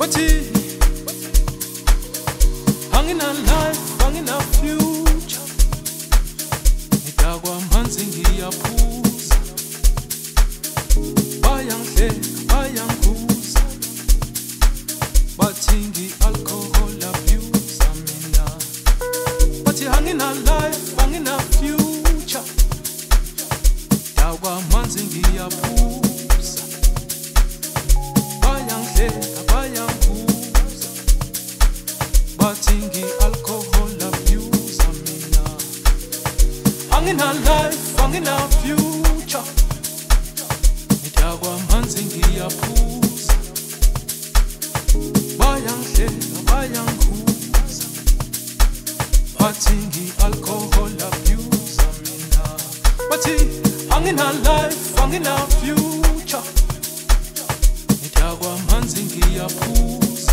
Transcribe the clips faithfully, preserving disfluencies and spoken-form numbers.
bathi angina life angina future, ngidakwa amanzi ngiyaphuza, bayangihleka bayangikuza, bathi ngi-alcohol abuser mina, bathi angina life angina future, ngidakwa amanzi ngiyaphuza, bayangihleka bayangikuza, bathi ngi-alcohol abuser mina, angina life angina future, ngidakwa amanzi ngiyaphuza, bayangihleka bayangikuza, bathi ngi-alcohol abuser mina, bathi angina life angina future, ngidakwa amanzi ngiyaphuza,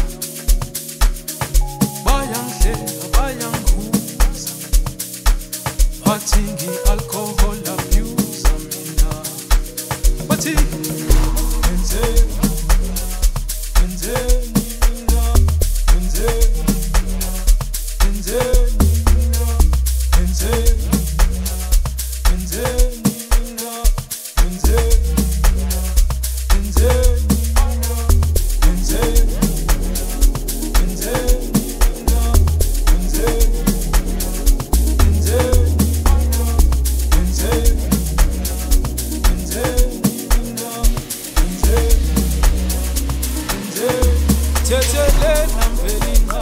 bayangihleka bayangikuza, bathi ngi-alcohol abuser mina, bathi wenzeni wenzeni mina wenzeni wenzeni mina wenzeni wenzeni mina wenzeni wenzeni mina wenzeni wenzeni mina wenzeni wenzeni thethelela mvelinqa,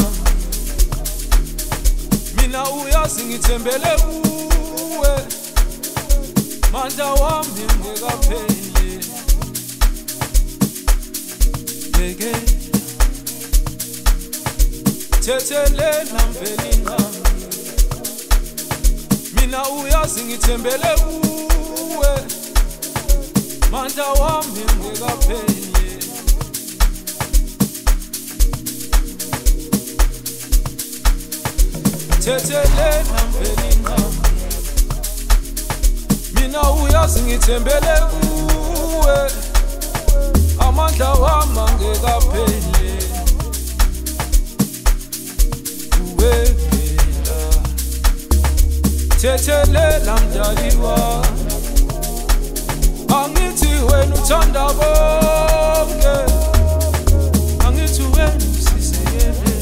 mina uyazi ngithembele kuwe, mandla wami ngekapheli, yekela thethelela mvelinqa, mina uyazi ngithembele kuwe, mandla wami ngekapheli, thethelela mvelinqa, mina uyazi ngithembele kuwe, amandla wami angekapheli, kuwe phela, thethelela mdali wami, angithi wena uthanda bonke, angithi wena usisekele,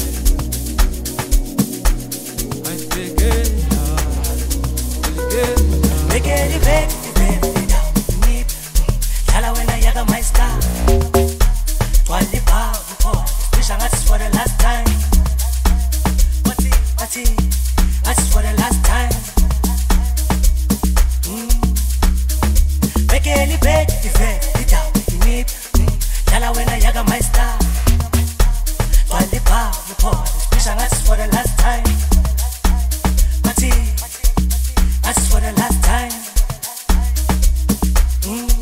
make it baby, baby, down me. Tell when I yaga my star. Twelve power for wish I got for the last time. What's it? What's it? That's for the last time. Mm. Make it baby, baby, down me. Tell when I yaga my star. Twelve power for wish I got for the last time. What's it? That's for the last time. Mm.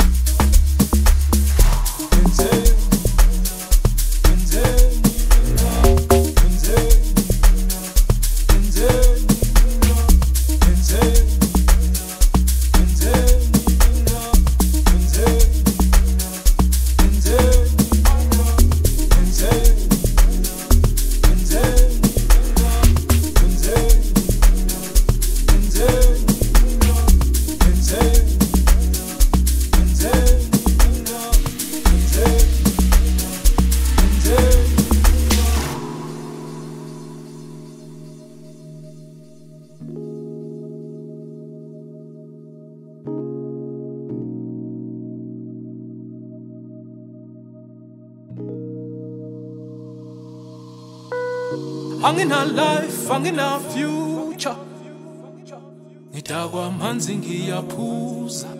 angina life angina future, ngidakwa amanzi ngiyaphuza,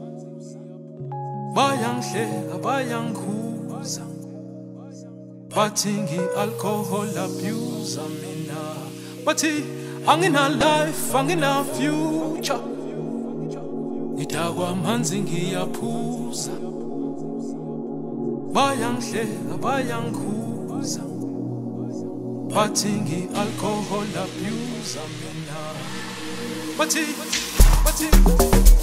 bayangihleka bayangikuza, bathi ngi-alcohol abuser mina, bathi angina life angina future, ngidakwa amanzi ngiyaphuza, bayangihleka bayangikuza, bathi ngi-alcohol abuser mina, bathi bathi